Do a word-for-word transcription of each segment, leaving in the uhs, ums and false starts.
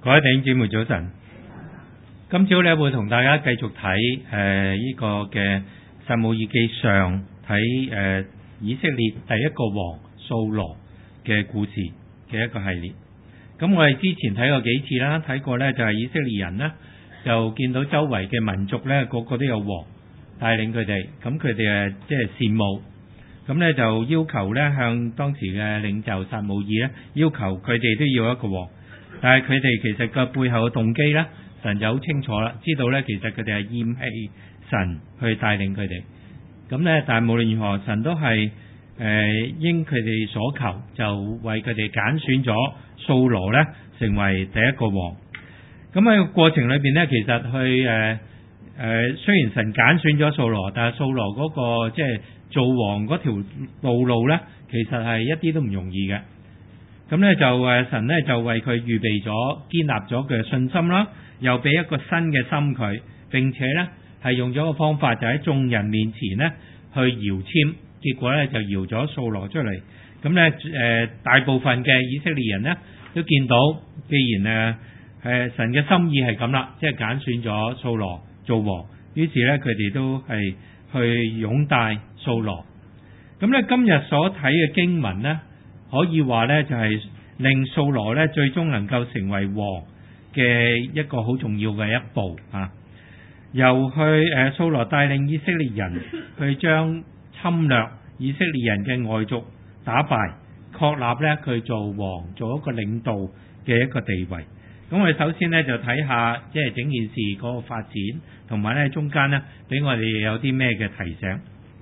各位弟兄姊妹早晨，今朝咧會同大家繼續睇誒呢個嘅撒母耳記上睇誒、呃、以色列第一個王掃羅嘅故事嘅一個系列。咁我哋之前睇過幾次啦，睇過咧就係、是、以色列人呢，就見到周圍嘅民族咧個個都有王帶領佢哋，咁佢哋誒即係羨慕，咁咧就要求咧向當時嘅領袖撒母耳咧要求佢哋都要一個王。但係佢哋其實個背後嘅動機咧，神就好清楚啦，知道咧其實佢哋係厭棄神去帶領佢哋。咁咧，但係無論如何，神都係誒應佢哋所求，就為佢哋揀選咗掃羅咧成為第一個王。咁喺個過程裏邊咧，其實去誒誒雖然神揀選咗掃羅，但係掃羅嗰個即係做王嗰條道路咧，其實係一啲都唔容易嘅。咁咧就誒神咧就為佢預備咗建立咗佢嘅信心啦，又俾一個新嘅心佢，並且咧係用咗個方法，就喺眾人面前咧去搖籤，結果咧就搖咗掃羅出嚟。咁咧誒大部分嘅以色列人咧都見到，既然誒誒、呃、神嘅心意係咁啦，即係揀選咗掃羅做王，於是咧佢哋都係去擁戴掃羅。咁咧今日所睇嘅經文咧，可以話咧就係令掃羅咧最終能夠成為王嘅一個好重要嘅一步啊！由去誒掃羅帶領以色列人去將侵略以色列人嘅外族打敗，確立咧佢做王，做一個領導嘅一個地位。咁我哋首先咧就睇下即係整件事嗰個發展，同埋咧中間咧俾我哋有啲咩嘅提醒。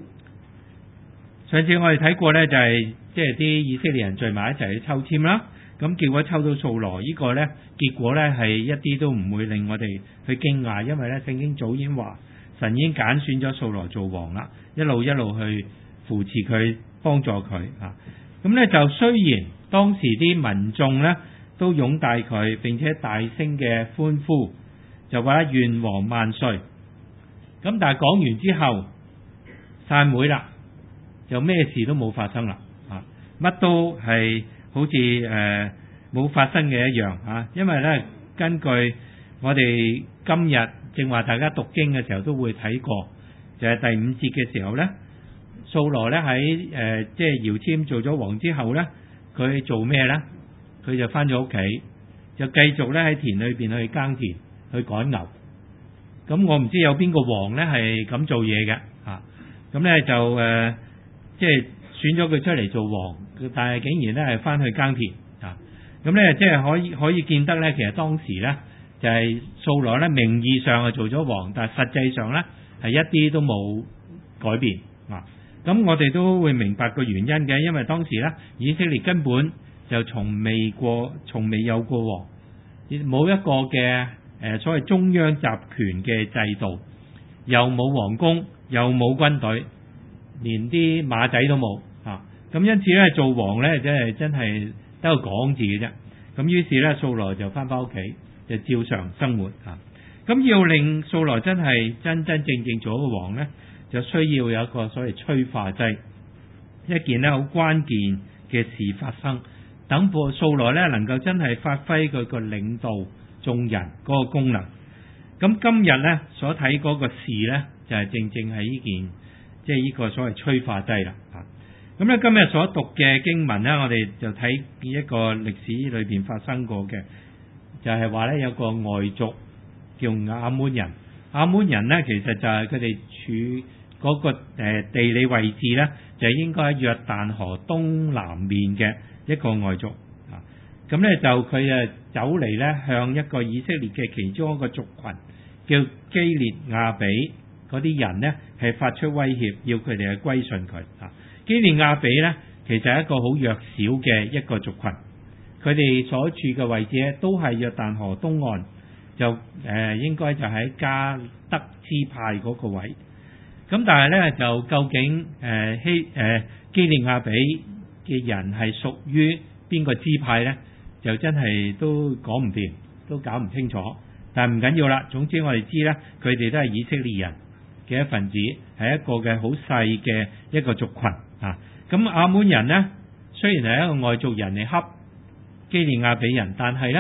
上次我哋睇過咧就係、是。即係啲以色列人聚埋一齊去抽籤啦，咁結果抽到掃羅，呢個呢結果呢係一啲都唔會令我哋去驚訝，因為呢聖經早已經話神已經揀選咗掃羅做王啦，一路一路去扶持佢，幫助佢啊。咁呢就雖然當時啲民眾呢都擁戴佢，並且大聲嘅歡呼，就話願王萬歲。咁但係講完之後散會啦，就咩事都冇發生啦。乜都係好似誒冇發生嘅一樣啊！因為咧，根據我哋今日正話大家讀經嘅時候都會睇過，就係、是、第五節嘅時候咧，掃羅咧喺誒即係搖籤做咗王之後咧，佢做咩咧？佢就翻咗屋企，就繼續咧喺田裏邊去耕田去趕牛。咁我唔知有邊個王咧係咁做嘢嘅啊！咁咧就誒即係選咗佢出嚟做王。但係竟然咧係翻去耕田啊！咁咧即係可以可以見得咧，其實當時咧就係掃羅咧名義上係做咗王，但係實際上咧係一啲都冇改變啊！咁我哋都會明白個原因嘅，因為當時咧以色列根本就從未過，從未有過王，冇一個嘅誒所謂中央集權嘅制度，又冇皇宮，又冇軍隊，連啲馬仔都冇啊！咁因此咧，做王咧，即係真係得個講字嘅啫。咁於是咧，掃羅就翻返屋企，就照常生活啊。咁要令掃羅真係真真正正做一個王咧，就需要有一個所謂催化劑，一件咧好關鍵嘅事發生，等部掃羅咧能夠真係發揮佢個領導眾人嗰個功能。咁今日咧所睇嗰個事咧，就係、是、正正係呢件，即係呢個所謂催化劑啦啊。咁咧今日所讀嘅經文咧，我哋就睇一個歷史裏邊發生過嘅，就係話咧有個外族叫亞捫人，亞捫人咧其實就係佢哋處嗰個誒地理位置咧，就係應該喺約旦河東南面嘅一個外族啊。咁咧就佢誒走嚟咧向一個以色列嘅其中一個族群叫基列亞比嗰啲人咧係發出威脅，要佢哋去歸順佢啊。基列亞比咧，其實係一個好弱小嘅一個族群，佢哋所處嘅位置咧，都係約旦河東岸，就誒、呃、應該就喺迦得支派嗰個位。咁但係咧，就究竟誒希誒基列亞比嘅人係屬於邊個支派咧？就真係都講唔掂，都搞唔清楚。但係唔緊要啦，總之我哋知咧，佢哋都係以色列人嘅一份子，係一個嘅好細嘅一個族群。啊，咁亞捫人呢，雖然係一個外族人嚟恰基列亞比人，但係呢，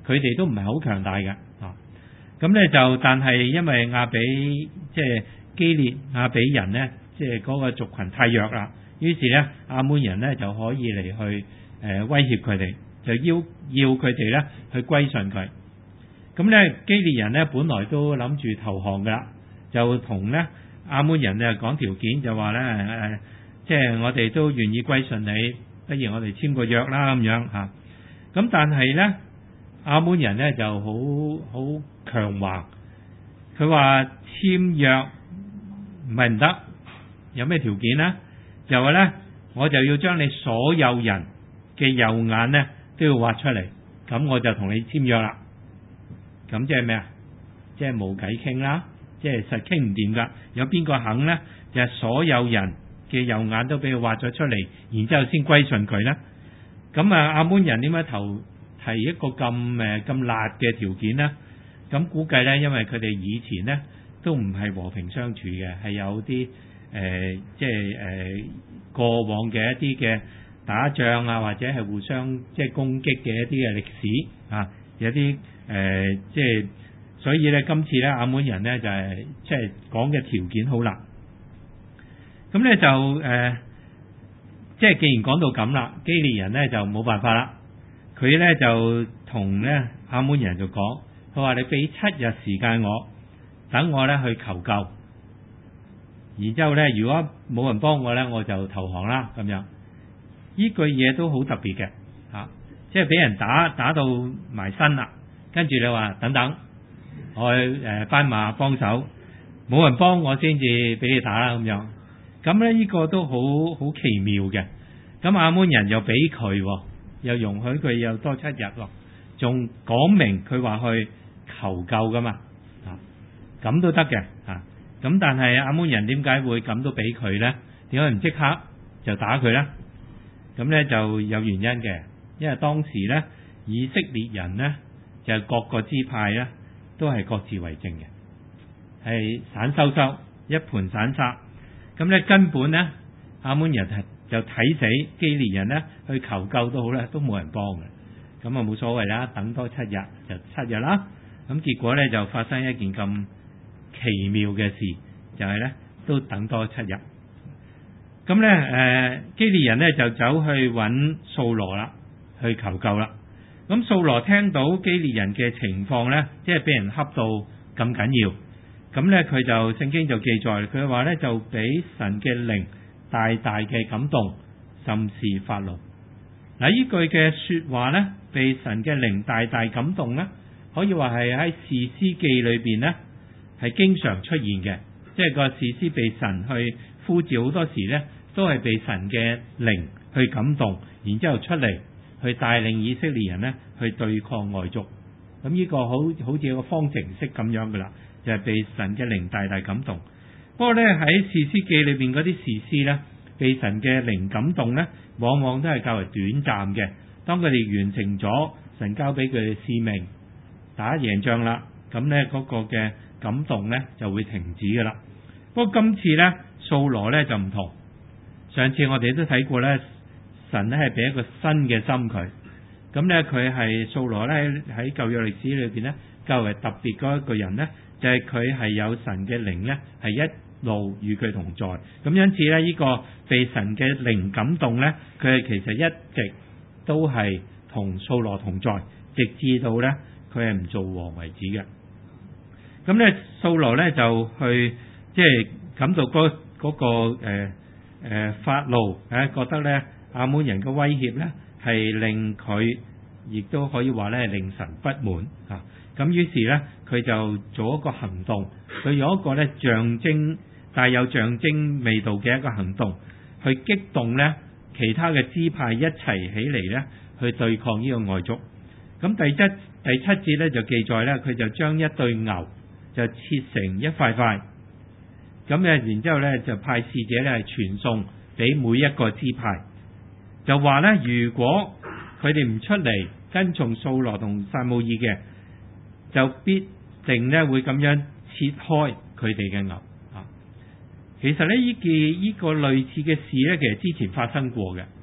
佢哋都唔係好強大嘅啊。咁咧就但係因為亞比即係基列亞比人呢，即係嗰個族群太弱啦，於是呢，亞捫人呢就可以嚟去誒、呃、威脅佢哋，就要要佢哋呢去歸順佢。咁呢，基列人呢本來都諗住投降噶啦，就同呢亞捫人呢講條件，就話呢，誒、呃，即係我哋都願意歸順你，不如我哋簽個約啦咁樣嚇。咁但係呢，亞捫人呢就好好強橫，佢話簽約唔係唔得，有咩條件呢？就話呢，我就要將你所有人嘅右眼呢都要挖出嚟，咁我就同你簽約啦。咁即係咩啊？即係冇計傾啦，即係實傾唔掂噶。有邊個肯呢？就係、是、所有人嘅右眼都俾佢挖咗出嚟，然之後先歸順佢呢。咁啊，亞捫人點解投提一個咁誒咁辣嘅條件呢？咁估計呢，因為佢哋以前呢都唔係和平相處嘅，係有啲誒、呃、即係誒、呃、過往嘅一啲嘅打仗啊，或者係互相即係攻擊嘅一啲嘅歷史啊，有啲。誒、呃，即係所以咧，今次咧，亞捫人咧就係、是、即係講嘅條件好啦。咁咧就誒、呃，即係既然講到咁啦，基列人咧就冇辦法啦。佢咧就同咧亞捫人就講，佢話你俾七日時間我，等我咧去求救。然之後咧，如果冇人幫我咧，我就投降啦。咁樣，呢句嘢都好特別嘅嚇，即係俾人打打到埋身啦。跟住你話等等，我誒班馬幫手，冇人幫我先至俾你打啦咁樣。咁咧呢個都好好奇妙嘅。咁亞捫人又俾佢，又容許佢又多七日喎，仲講明佢話去求救噶嘛，啊咁都得嘅啊。咁但係亞捫人點解會咁都俾佢咧？點解唔即刻就打佢咧？咁咧就有原因嘅，因為當時咧以色列人咧。就各個支派咧，都係各自為政嘅，係散收收，一盤散沙。咁咧根本咧，亞捫人係就睇死基列人咧，去求救都好咧，都冇人幫嘅。咁啊冇所謂啦，等多七日就七日啦。咁結果咧就發生一件咁奇妙嘅事，就係、是、咧都等多七日。咁咧誒，基列人咧就走去揾掃羅啦，去求救啦。咁掃羅聽到基列人嘅情況呢，即係俾人恰到咁緊要，咁呢，佢就聖經就記載，佢話呢就俾神嘅靈大大嘅感動，甚是發怒。嗱，呢句嘅說話呢，被神嘅靈大大感動呢，可以話係喺士師記裏邊呢，係經常出現嘅，即係個士師被神去呼召好多時呢，都係被神嘅靈去感動，然之後出嚟。去帶領以色列人呢去對抗外族，咁呢個好好似個方程式咁樣噶啦，就係、是、被神嘅靈大大感動。不過呢，喺士師記裏邊嗰啲士師呢，被神嘅靈感動呢，往往都係較為短暫嘅。當佢哋完成咗神交俾佢嘅使命，打贏仗啦，咁呢嗰、那個嘅感動呢就會停止噶啦。不過今次呢，掃羅呢就唔同，上次我哋都睇過呢。神咧係俾一個新嘅心佢，咁咧佢係掃羅咧喺舊約歷史裏邊咧較為特別嗰一個人咧，就係佢係有神嘅靈咧係一路與佢同在，咁因此咧呢個被神嘅靈感動咧，佢係其實一直都係同掃羅同在，直至到咧佢係唔做王為止嘅。咁咧掃羅咧就去即係感到嗰、嗰、嗰個誒誒、呃呃、發怒啊，覺得咧。亞捫人嘅威脅呢，係令佢亦都可以話呢，係令神不滿啊！咁於是呢，佢就做一個行動，佢用一個呢象徵帶有象徵味道嘅一個行動，去激動呢其他嘅支派一齊起嚟呢，去對抗呢個外族。咁第七第七節呢，就記載呢，佢就將一對牛就切成一塊塊，咁呢，然之後呢就派使者呢係傳送俾每一個支派。就話咧，如果佢哋唔出嚟跟從掃羅同撒母耳嘅，就必定咧會咁樣切開佢哋嘅牛啊！其實咧呢件呢個類似嘅事咧，其實之前發生過嘅。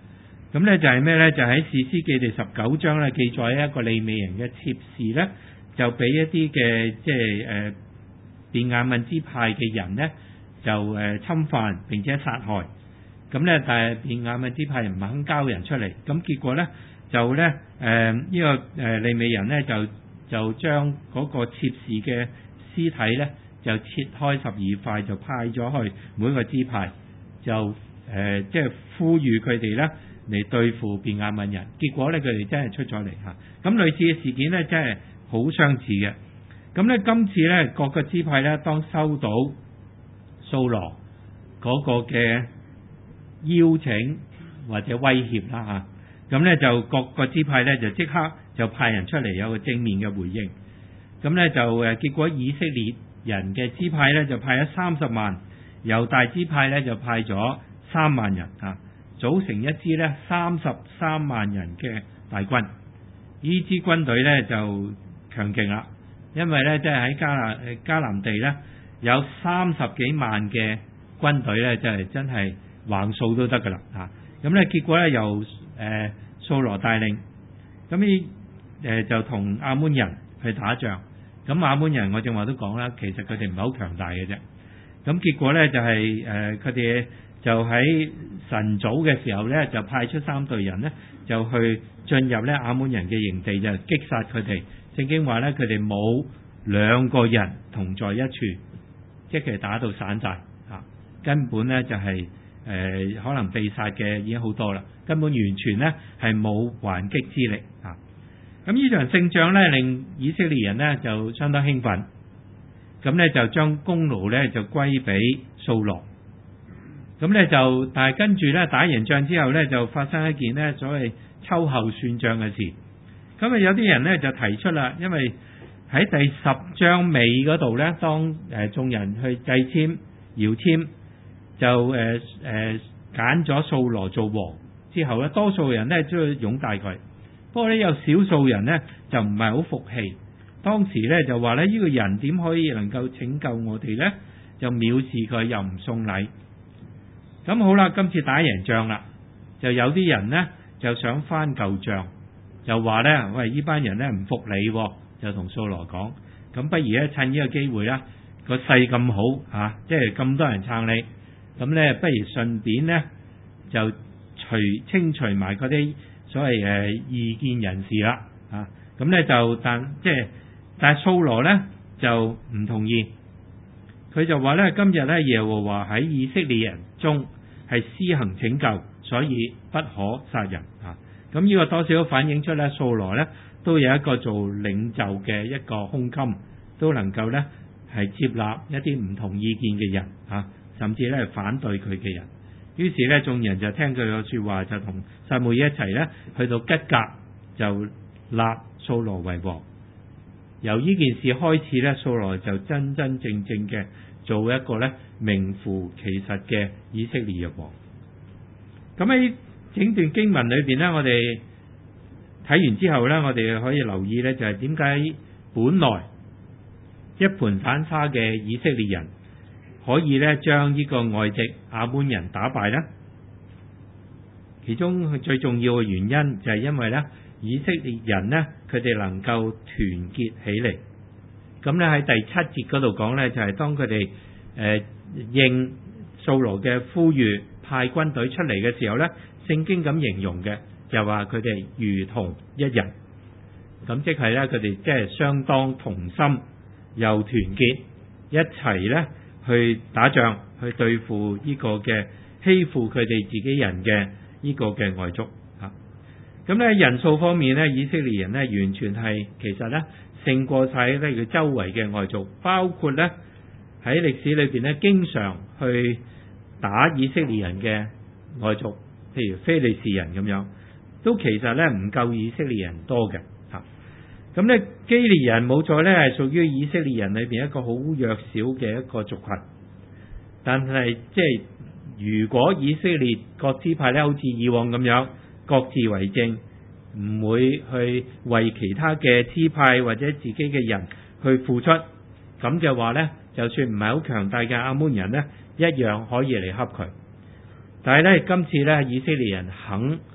咁咧就係咩咧？就喺士師記第十九章咧記載一個利未人嘅妾侍咧，就俾一啲嘅即係誒便雅憫支派嘅人咧就誒侵犯並且殺害。咁咧但係便雅憫支派人唔肯交人出嚟，咁結果咧就咧誒呢個誒利未人咧就就將嗰個妾侍嘅屍體咧就切開十二塊，就派咗去每個支派，就誒即係呼籲佢哋咧嚟對付便雅憫人。結果咧佢哋真係出咗嚟嚇。咁類似嘅事件咧真係好相似嘅。咁咧今次咧各個支派咧當收到掃羅嗰個嘅邀請或者威脅啦嚇，咁咧就各個支派咧就即刻就派人出嚟有個正面嘅回應。咁咧就誒結果以色列人嘅支派咧就派咗三十萬，猶大支派咧就派咗三萬人啊，組成一支咧三十三萬人嘅大軍。呢支軍隊咧就強勁啦，因為咧即係喺迦南誒迦南地咧有三十幾萬嘅軍隊咧，就係真係橫掃都得噶啦嚇。咁咧結果咧由誒掃羅帶領，咁呢誒就同亞捫人去打仗。咁亞捫人我正話都講啦，其實佢哋唔係好強大嘅啫。咁結果咧就係誒佢哋就喺晨早嘅時候咧就派出三隊人咧就去進入咧亞捫人嘅營地，就擊殺佢哋。聖經話咧佢哋冇兩個人同在一處，即係打到散晒嚇，根本咧就係、是、誒、呃、可能被殺嘅已經好多啦，根本完全咧係冇還擊之力嚇。咁呢場勝仗咧令以色列人咧就相當興奮，咁咧就將功勞咧就歸俾掃羅。咁咧就但係跟住咧打贏仗之後咧就發生一件咧所謂秋後算賬嘅事。咁啊有啲人咧就提出啦，因為喺第十章尾嗰度咧，當誒眾人去祭籤搖籤，就誒誒揀咗掃羅做王之後咧，多數人咧都要擁戴佢。不過咧有少數人咧就唔係好服氣，當時咧就話咧呢個人點可以能夠拯救我哋咧？就藐視佢，又唔送禮。咁好啦，今次打贏仗啦，就有啲人咧就想翻舊帳，就話咧喂，呢班人咧唔服你，就同掃羅講，咁不如咧趁呢個機會啦，個勢咁好嚇，即係咁多人撐你，咁咧不如順便咧就除清除埋嗰啲所謂誒異見人士啦嚇，咁咧就但即係但係掃羅咧就唔同意，佢就話咧今日咧耶和華喺以色列人中係施行拯救，所以不可殺人嚇。咁呢個多少都反映出咧掃羅咧都有一個做領袖嘅一個胸襟，都能夠咧係接納一啲唔同意見嘅人嚇，甚至咧反對佢嘅人。於是咧眾人就聽佢嘅説話，就同撒母耳一齊咧去到吉甲，就立掃羅為王。由呢件事開始咧，掃羅就真真正正嘅做一個咧名副其實嘅以色列嘅王。咁喺整段經文裏邊咧，我哋睇完之後咧，我哋可以留意咧，就係點解本來一盤散沙嘅以色列人可以咧將呢個外籍亞捫人打敗呢？其中最重要嘅原因就係因為咧以色列人呢，佢哋能夠團結起嚟。咁咧喺第七節嗰度講咧，就係當佢哋誒應掃羅嘅呼籲派軍隊出嚟嘅時候咧，聖經咁形容嘅就話佢哋如同一人。咁即係咧佢哋即係相當同心又團結一齊咧去打仗，去對付呢個嘅欺負佢哋自己人嘅呢個嘅外族嚇。咁咧人數方面咧，以色列人咧完全係其實咧勝過晒咧佢周圍嘅外族，包括咧喺歷史裏邊咧經常去打以色列人嘅外族，譬如非利士人咁樣，都其實咧唔夠以色列人多嘅嚇。咁咧基列人冇錯咧係屬於以色列人裏邊一個好弱小嘅一個族群，但係即係如果以色列各支派咧好似以往咁樣各自為政，唔會去為其他嘅支派或者自己嘅人去付出，咁嘅話咧，就算唔係好強大嘅亞捫人咧，一樣可以嚟恰佢。但係咧今次咧以色列人肯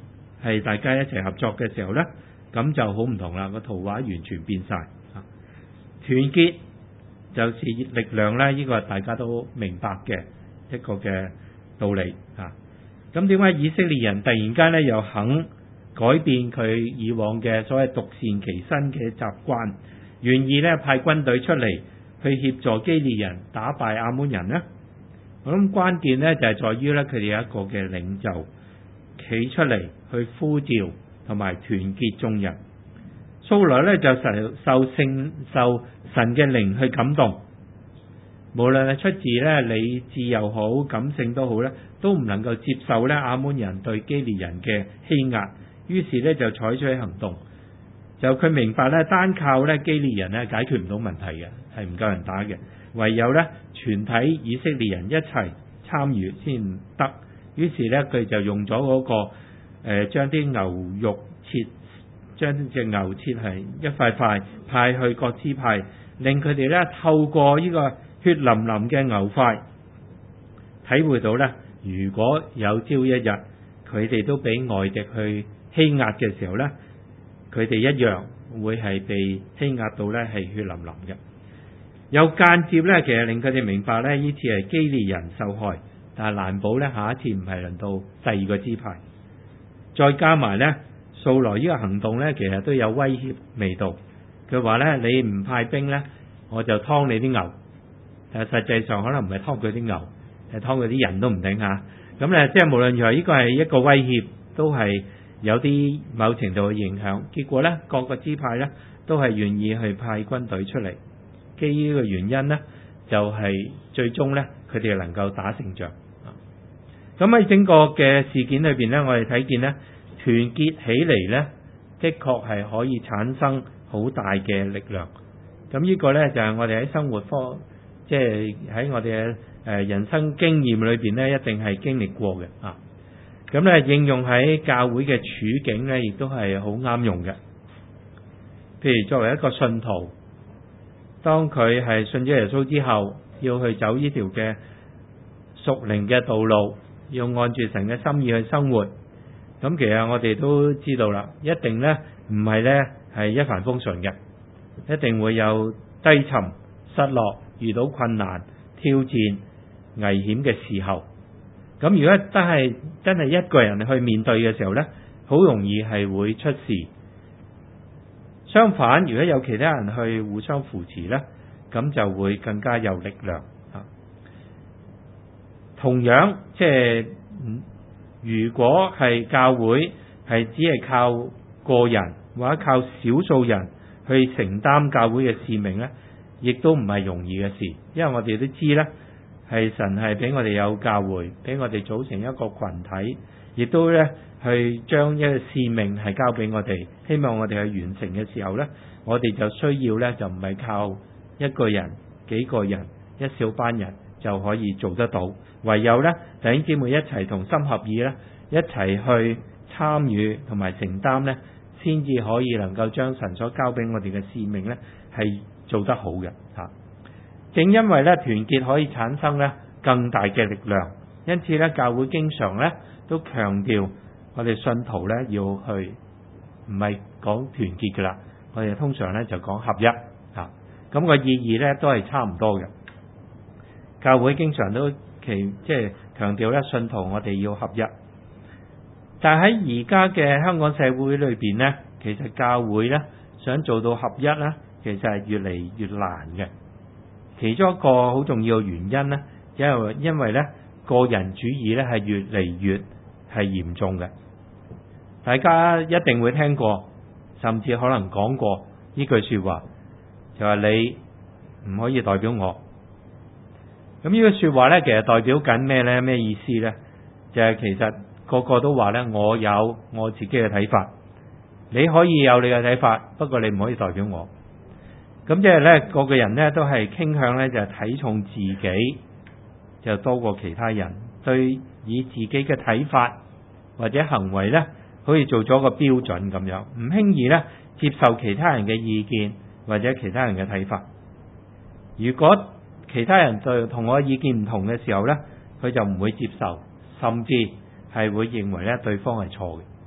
係大家一齊合作嘅時候呢，咁就好唔同啦，個圖畫完全變晒。團結就是力量呢，呢、呢個大家都明白嘅一個嘅道理啊。咁點解以色列人突然間呢又肯改變佢以往嘅所謂獨善其身嘅習慣，願意呢派軍隊出嚟去協助基列人打敗亞捫人呢？我諗關鍵呢就係在於呢，佢哋有一個嘅領袖企出嚟去呼召同埋團結眾人。掃羅呢就受受聖受神嘅靈去感動，無論係出自呢理智又好，感性都好呢，都唔能夠接受呢亞捫人對基列人嘅欺壓，於是呢就採取行動。就佢明白呢，單靠呢基列人呢解決唔到問題嘅，係唔夠人打嘅，唯有呢全體以色列人一齊參與先得。於是呢，佢就用咗嗰、那個誒，將、呃、啲牛肉切，將隻牛切係一塊塊派去各支派，令佢哋呢透過呢個血淋淋嘅牛塊，體會到呢，如果有朝一日佢哋都俾外敵去欺壓嘅時候呢，佢哋一樣會係被欺壓到呢係血淋淋嘅。有間接呢，其實令佢哋明白呢，呢次係基列人受害，但係難保呢，下一次唔係輪到第二個支派。再加埋呢，掃羅呢個行動呢，其實都有威脅味道。佢話呢，你唔派兵呢，我就劏你啲牛。但係實際上可能唔係劏佢啲牛，係劏佢啲人都唔定嚇。咁咧，即係無論如何，呢個係一個威脅，都係有啲某程度嘅影響。結果呢，各個支派呢，都係願意去派軍隊出嚟。基於呢個原因呢，就係、是、最終呢，佢哋能夠打勝仗。咁喺整個嘅事件裏邊呢，我哋睇見呢，團結起嚟呢，的確係可以產生好大嘅力量。咁呢個呢，就係、是、我哋喺生活科，即係喺我哋嘅誒人生經驗裏邊呢，一定係經歷過嘅啊。咁咧應用喺教會嘅處境呢，亦都係好啱用嘅。譬如作為一個信徒，當佢係信咗耶穌之後，要去走呢條嘅屬靈嘅道路，要按住神嘅心意去生活。咁其實我哋都知道啦，一定呢唔係呢係一帆風順嘅，一定會有低沉、失落、遇到困難、挑戰、危險嘅時候。咁如果真係真係一個人去面對嘅時候呢，好容易係會出事。相反，如果有其他人去互相扶持呢，咁就會更加有力量。同樣，即係如果係教會係只係靠個人或者靠少數人去承擔教會嘅使命呢，亦都唔係容易嘅事。因為我哋都知呢，係神係俾我哋有教會，俾我哋組成一個群體，亦都呢去將一個使命係交俾我哋，希望我哋去完成嘅時候呢，我哋就需要呢，就唔係靠一個人、幾個人、一小班人就可以做得到，唯有呢弟兄姊妹一齊同心合意呢，一齊去參與同埋承擔呢，先至可以能夠將神所交俾我哋嘅使命呢係做得好嘅吓。正因為呢團結可以產生呢更大嘅力量，因此呢教會經常呢都強調我哋信徒呢要去唔係講團結噶啦，我哋通常呢就講合一吓。咁個意義呢都係差唔多嘅。教會經常都其即係強調咧，信徒我哋要合一。但係喺而家嘅香港社會裏邊呢，其實教會呢想做到合一呢，其實係越嚟越難嘅。其中一個好重要嘅原因呢，因為因為呢個人主義呢係越嚟越係嚴重嘅。大家一定會聽過，甚至可能講過呢句說話，就話你唔可以代表我。咁呢句說話呢，其實代表緊咩呢？咩意思呢？就係、是、其實個個都話呢，我有我自己嘅睇法，你可以有你嘅睇法，不過你唔可以代表我。咁即係呢，個個人呢都係傾向呢，就係睇重自己就多過其他人，對以自己嘅睇法或者行為呢，好似做咗個標準咁樣，唔輕易呢接受其他人嘅意見或者其他人嘅睇法。如果其他人對同我意見唔同嘅時候呢，佢就唔會接受，甚至係會認為呢對方係錯嘅。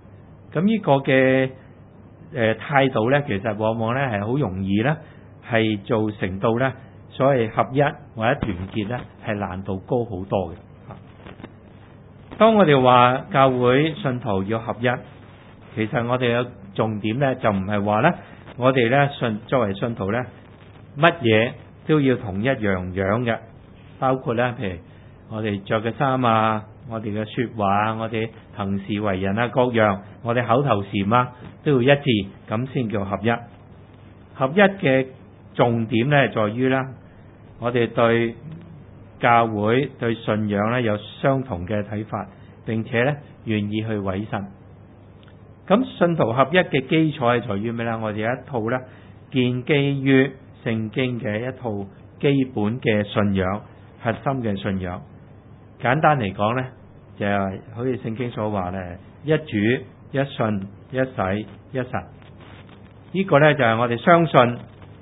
咁呢個嘅誒態度咧，其實往往咧係好容易咧係造成到咧所謂合一或者團結咧係難度高好多嘅。當我哋話教會信徒要合一，其實我哋嘅重點咧就唔係話咧我哋咧信作為信徒咧乜嘢都要同一樣樣嘅，包括咧譬如我哋着嘅衫啊，我哋嘅說話，我哋行事為人啊，各樣我哋口頭禪啊都要一致，咁先叫合一。合一嘅重點咧在於咧，我哋對教會對信仰咧有相同嘅睇法，並且咧願意去委身。咁信徒合一嘅基礎係在於咩咧？我哋有一套咧建基於聖經嘅一套基本嘅信仰，核心嘅信仰。簡單嚟講咧，就係好似聖經所話咧，一主、一信、一洗、一神。呢個咧就係我哋相信，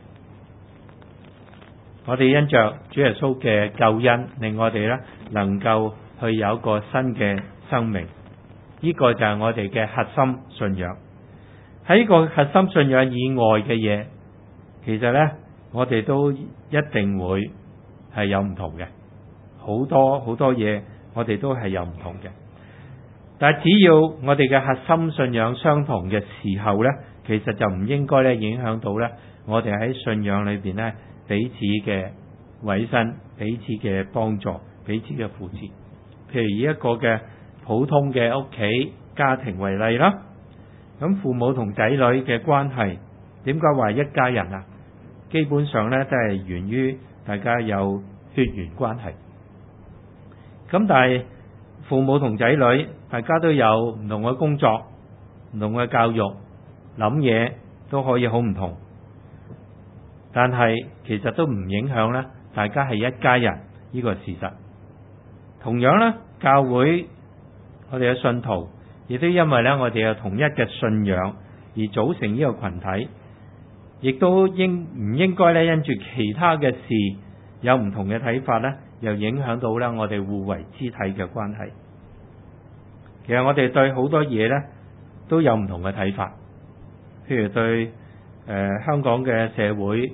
我哋因着主耶穌嘅救恩，令我哋咧能夠去有一個新嘅生命。呢個就係我哋嘅核心信仰。喺呢個核心信仰以外嘅嘢，其實咧我哋都一定會係有唔同嘅。好多好多嘢我哋都係有唔同嘅。但係只要我哋嘅核心信仰相同嘅時候咧，其實就唔應該咧影響到咧我哋喺信仰裏邊咧彼此嘅委身、彼此嘅幫助、彼此嘅扶持。譬如以一個嘅普通嘅屋企家庭為例啦，咁父母同仔女嘅關係，點解話一家人啊？基本上咧都係源於大家有血緣關係。咁但係父母同仔女，大家都有唔同嘅工作、唔同嘅教育、諗嘢都可以好唔同，但係其實都唔影響咧，大家係一家人呢個事實。同樣咧，教會我哋嘅信徒亦都因為咧我哋有同一嘅信仰而組成呢個群體，亦都應唔應該咧因住其他嘅事有唔同嘅睇法咧，又影響到咧我哋互為肢體嘅關係。其實我哋對好多嘢咧都有唔同嘅睇法，譬如對誒、呃、香港嘅社會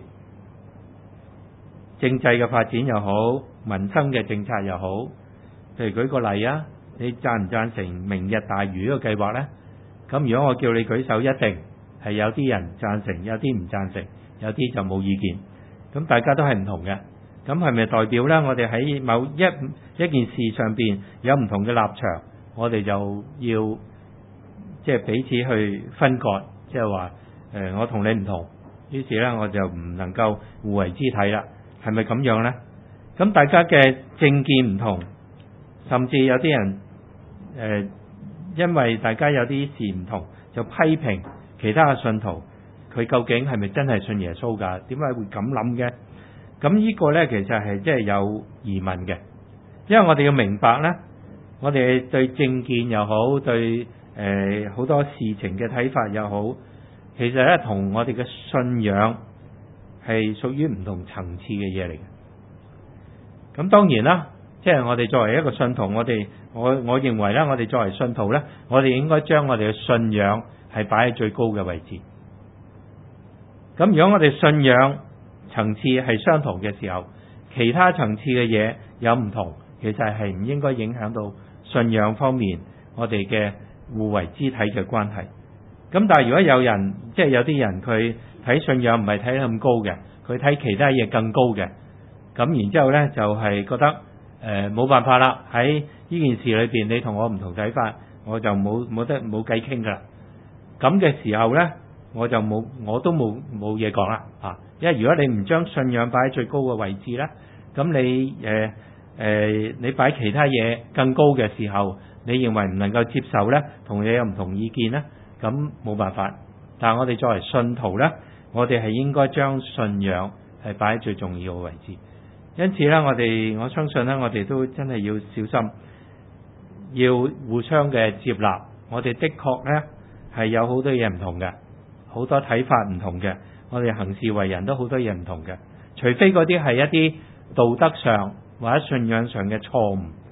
政制嘅發展又好，民生嘅政策又好。譬如舉個例啊，你贊唔贊成明日大嶼呢個計劃呢？咁如果我叫你舉手，一定係有啲人贊成，有啲唔贊成，有啲就冇意見。咁大家都係唔同嘅。咁係咪代表呢？我哋喺某一一件事上邊有唔同嘅立場，我哋就要即係彼此去分割，即係話誒我同你唔同，於是呢，我就唔能夠互為肢體啦。係咪咁樣呢？咁大家嘅政見唔同，甚至有啲人誒、呃，因為大家有啲事唔同，就批評其他嘅信徒，佢究竟係咪真係信耶穌㗎？點解會咁諗嘅？咁呢個呢，其實係即係有疑問嘅，因為我哋要明白呢，我哋對政見又好，對誒好、呃、多事情嘅睇法又好，其實呢，同我哋嘅信仰係屬於唔同層次嘅嘢嚟嘅。咁當然啦，即係我哋作為一個信徒，我哋我我認為咧，我哋作為信徒咧，我哋應該將我哋嘅信仰係擺喺最高嘅位置。咁如果我哋信仰層次係相同嘅時候，其他層次嘅嘢有唔同，其實係唔應該影響到信仰方面我哋嘅互為肢體嘅關係。咁但係如果有人即係有啲人佢睇信仰唔係睇得咁高嘅，佢睇其他嘢更高嘅，咁然之後呢就係覺得誒冇辦法啦，喺呢件事裏邊你同我唔同睇法，我就冇冇得冇計傾噶啦。咁嘅時候呢，我就冇我都冇冇嘢講啦啊！因為如果你唔將信仰擺喺最高嘅位置呢，咁你誒誒你擺其他嘢更高嘅時候，你認為唔能夠接受呢，同你有唔同意見呢，咁冇辦法。但係我哋作為信徒呢，我哋係應該將信仰係擺喺最重要嘅位置。因此呢，我哋我相信呢，我哋都真係要小心，要互相嘅接納。我哋的確呢係有好多嘢唔同嘅，好多睇法唔同嘅。我哋行事為人都好多嘢唔同嘅，除非嗰啲係一啲道德上或者信仰上嘅錯誤，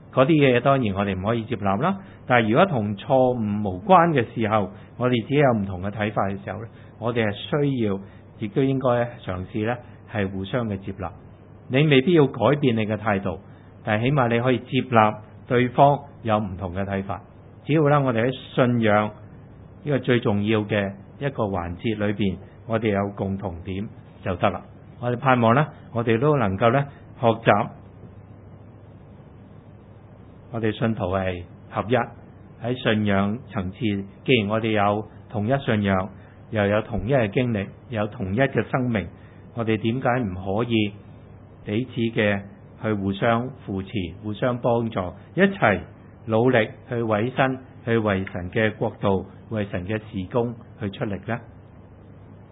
嗰啲嘢當然我哋唔可以接納啦。但係如果同錯誤無關嘅時候，我哋只有唔同嘅睇法嘅時候咧，我哋係需要，亦都應該嘗試咧係互相嘅接納。你未必要改變你嘅態度，但係起碼你可以接納對方有唔同嘅睇法。只要咧我哋喺信仰呢個最重要嘅一個環節裏邊，我哋有共同點就得啦。我哋盼望咧，我哋都能夠咧學習，我哋信徒係合一喺信仰層次。既然我哋有同一信仰，又有同一嘅經歷，有同一嘅生命，我哋點解唔可以彼此嘅去互相扶持、互相幫助，一齊努力去委身，去為神嘅國度、為神嘅事工去出力呢？